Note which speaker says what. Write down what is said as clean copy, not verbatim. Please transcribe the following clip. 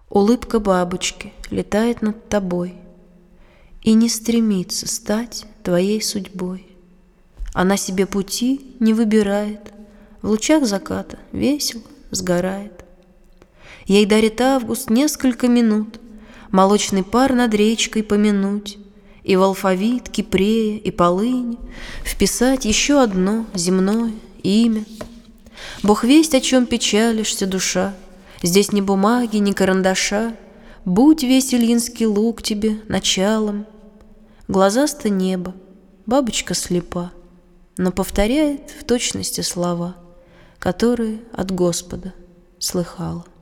Speaker 1: Улыбка бабочки летает над тобой и не стремится стать твоей судьбой. Она себе пути не выбирает, в лучах заката весело сгорает. Ей дарит август несколько минут молочный пар над речкой помянуть и в алфавит Кипрея и полынь вписать еще одно земное имя. Бог весть, о чем печалишься, душа, здесь ни бумаги, ни карандаша. Будь весь Ильинский луг тебе началом. Глазасто небо, бабочка слепа, но повторяет в точности слова, которые от Господа слыхала.